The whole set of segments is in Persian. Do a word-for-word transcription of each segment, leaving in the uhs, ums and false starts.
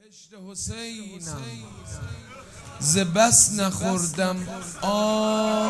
بهشت حسینم ز بس نخوردم آب،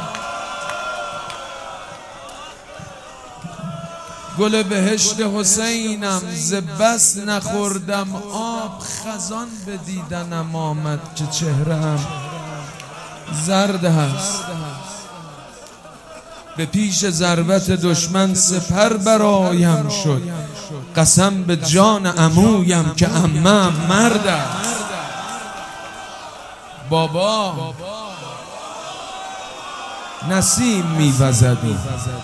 گل بهشت حسینم ز بس نخوردم آب. خزان به دیدنم آمد که چهره‌ام زرد هست، به پیش ضربت دشمن سپر برایم شد. قسم به جان عمویم که عمم مرد است. بابا نسیم میوزد،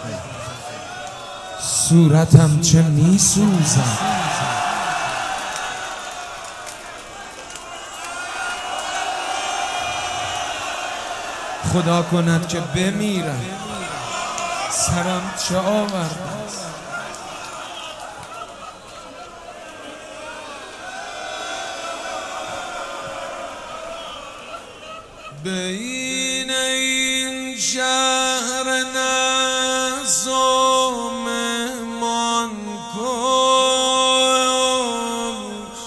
صورتم چه میسوزد. خدا کند که بمیرم، سرم چه آورد است. بین این شهر ناز و مهمان کش،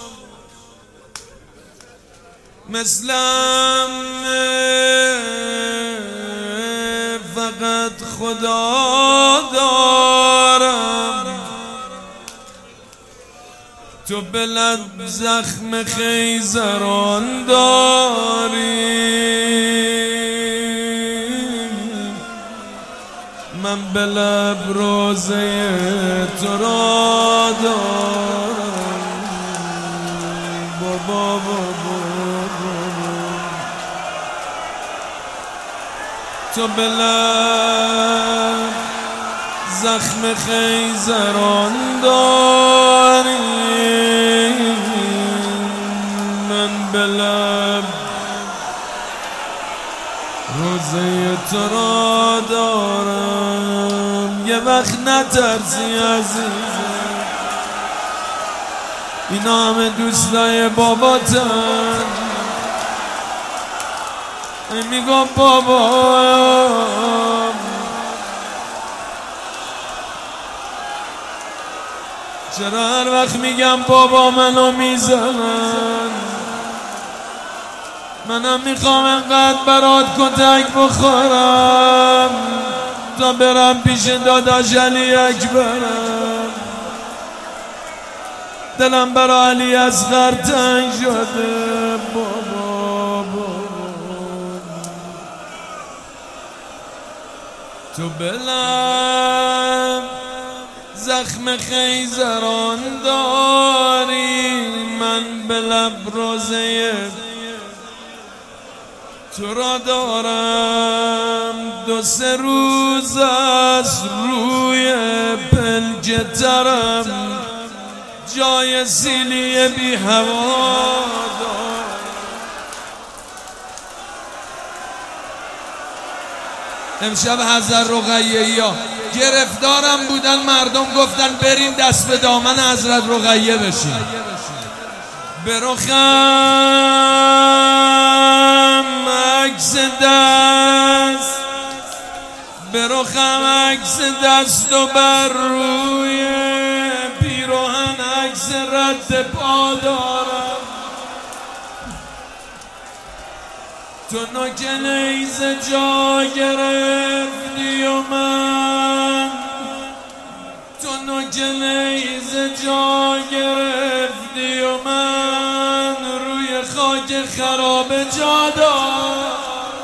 مثلم فقط خدا دارم. تو به لب زخم خیزران داری، من به لب روزه تو را دارم. بابا بابا تو به لب زخم خیزران داری، من به لب روزه تو را دارم. یه وقت نترسی عزیزم، اینا همه دوستای باباتن. میگم بابا چرا هر وقت میگم بابا منو میزنن؟ منم میخوام انقدر برات کتک بخورم تا برم پیش داداش علی اکبرم. دلم برا علی اصغر تنگ شده. بابا بابا تو بلم زخم خیزران داری، من به لب روزه تو را دارم. دو سه روز از روی پلکترم جای سیلی بی هوا دارم. امشب حضرت رقیه ها گرفتارم بودن، مردم گفتن بریم دست به دامن حضرت رقیه بشیم. به رخم عکس دست، به رخم عکس دست و بر روی پیراهن عکس رد پا دارم. تو نوک نیزه جا گرفتی و من، تو نوک نیزه جا گرفتی و من روی خاک خراب جا دارم.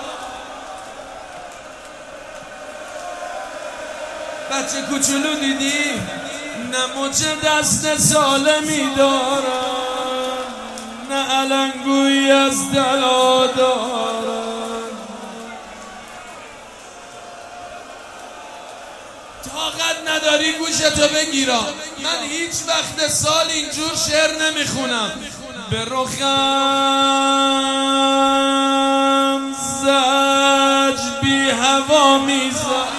بچه کوچولو دیدی؟ نه مچ دست سالمی دارم، نه علنگویی از دلا دارم. طاقت نداری گوشتو بگیرم، من هیچ وقت سال اینجور شعر نمیخونم. به رخم زج بی هوا میزن،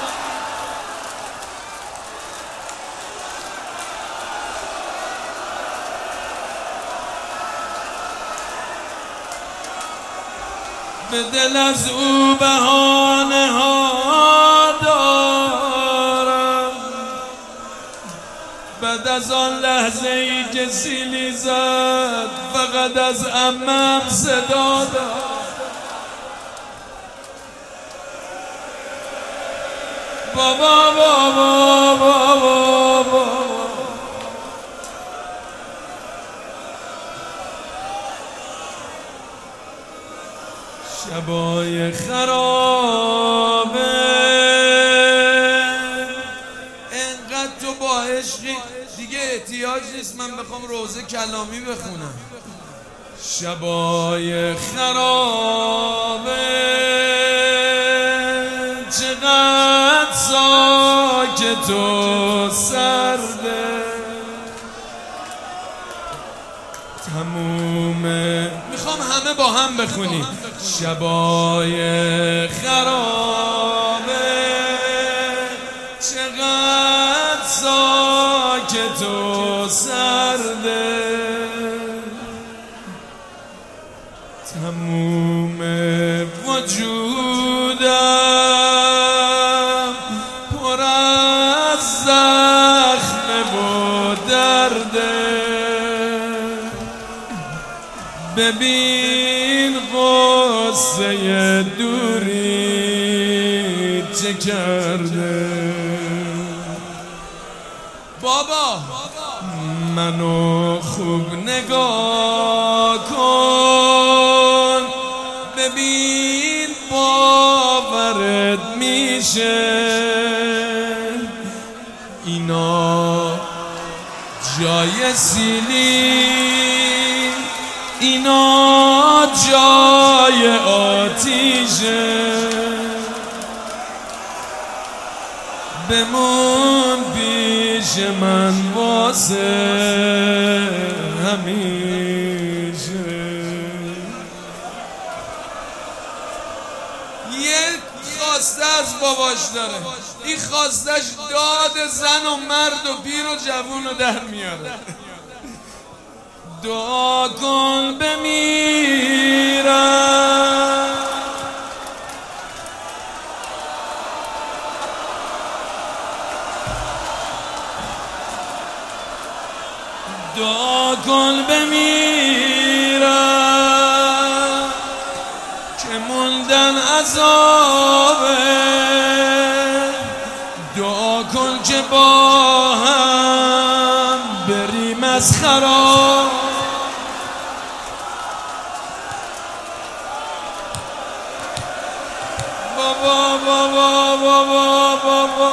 به دل از او بهانه ها دارم. بعد از آن لحظه ای که سیلی زد فقط از عمم صدا داد. بابا بابا بابا بابا شبای خرابه انقدر تو با عشقی دیگه احتیاج نیست من بخوام روزه کلامی بخونم. شبای خرابه چقدر ساکت و سرده تمومه. میخوام همه با هم بخونیم. شبای خرابه چقدر ساکت و سرده تموم وجودم پر از زخم و درده. ببین قصه دوری چه کرده. بابا منو خوب نگاه کن ببین باورت میشه اینا جای سیلی اینا جای آتیشه. بمون پیش من واسه همیشه. یه خواسته از باباش داره. این خواستش داد زن و مرد و پیر و جوون رو در میاره. دعا کن بمیرم دعا کن بمیرم که موندن عذابه. دعا کن که با هم بریم از خراب. بابا بابا بابا بابا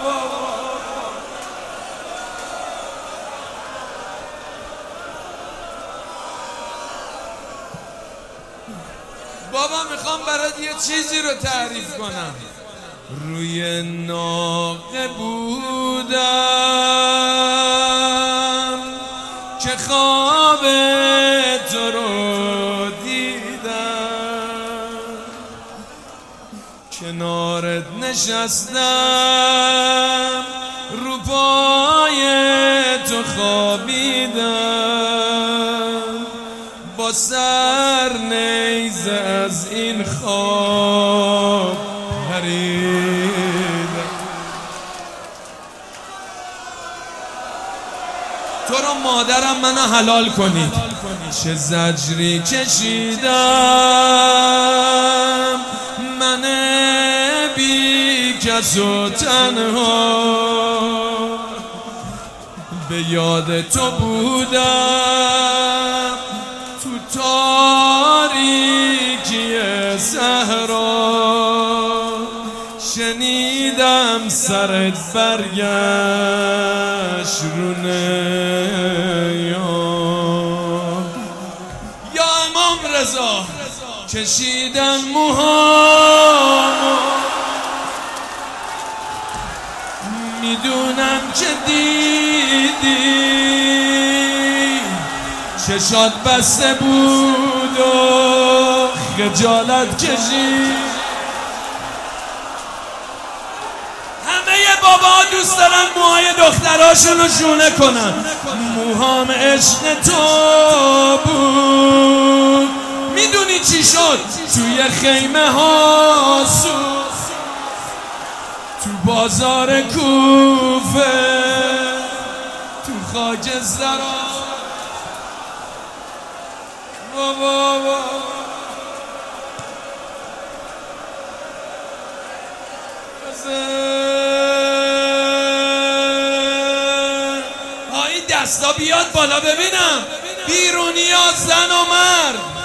بابا میخوام برات یه چیزی رو تعریف کنم. روی ناقه بودم که خواب تو رو دیدم کنارت نشستم رو پای تو خوابیدم با سر نیزه از این خواب پریدم. تو رو مادرم منو حلال کنید. چه زجری کشیدم من بی کس و تنها به یاد تو بودم تو تاریکی صحرا. شنیدم سرت برگشت رو نیام. یا امام رضا کشیدن موهامو میدونم که دیدی چشات بسته بود و خجالت کشید. همه بابا دوست دارن موهای دختراشون رو شونه کنن. موهام عشق تو بود میدونی چی شد؟ توی خیمه ها سوخت تو بازار کوفه تو خاکسترها بابا این دستا بیاد بالا ببینم. بیرونی ها زن و مرد